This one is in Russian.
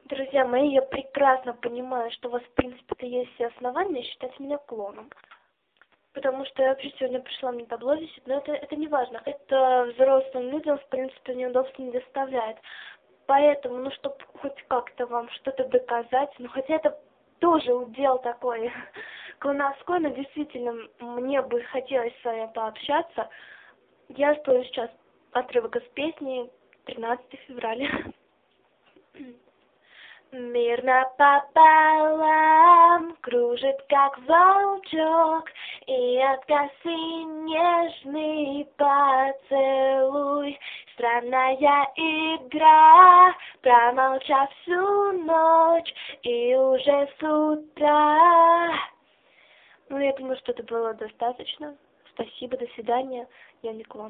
Друзья мои, я прекрасно понимаю, что у вас, в принципе-то, есть все основания считать меня клоуном. Потому что я вообще сегодня пришла, мне табло висит, но это не важно. Это взрослым людям, в принципе, неудобства не доставляет. Поэтому, ну, чтобы хоть как-то вам что-то доказать, ну, хотя это тоже удел такой клоновской, но действительно, мне бы хотелось с вами пообщаться. Я спою сейчас отрывок из песни «13 февраля». Мир напополам кружит, как волчок, и откосы нежный поцелуй. Странная игра, промолчав всю ночь, и уже с утра. Ну, я думаю, что это было достаточно. Спасибо, до свидания. Я не клон.